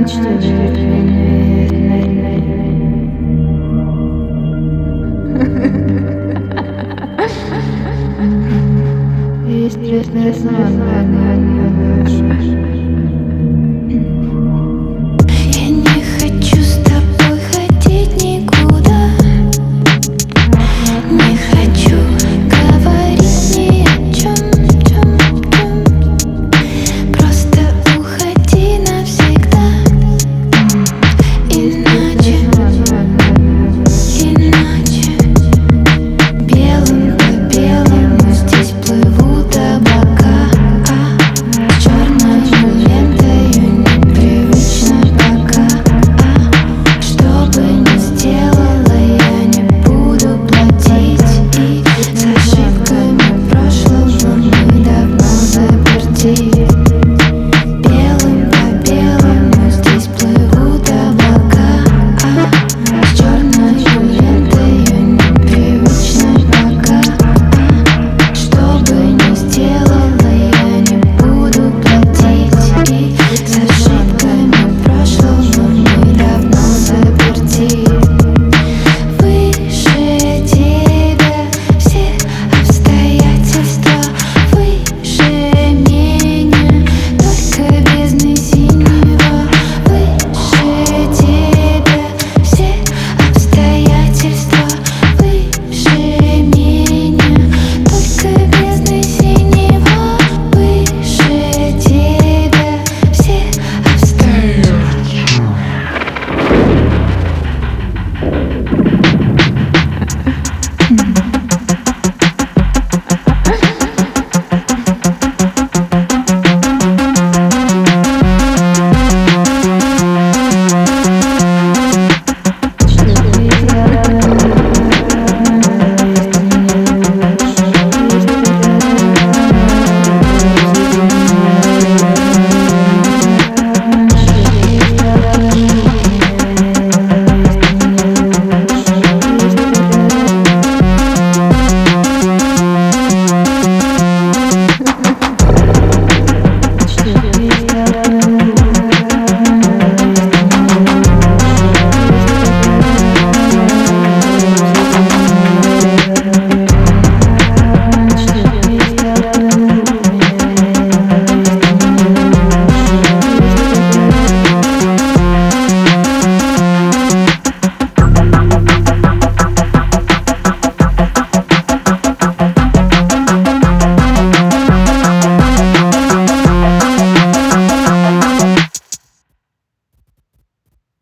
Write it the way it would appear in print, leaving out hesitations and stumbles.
Интересный сон, я не хочу с тобой ходить никуда. Не хочу говорить ни о чем. Просто уходи навсегда. Иначе белым по белому здесь плывут облака. Черной лентою непривычно пока. Что бы ни сделала, я не буду платить. И с ошибками прошлого мы давно заперти.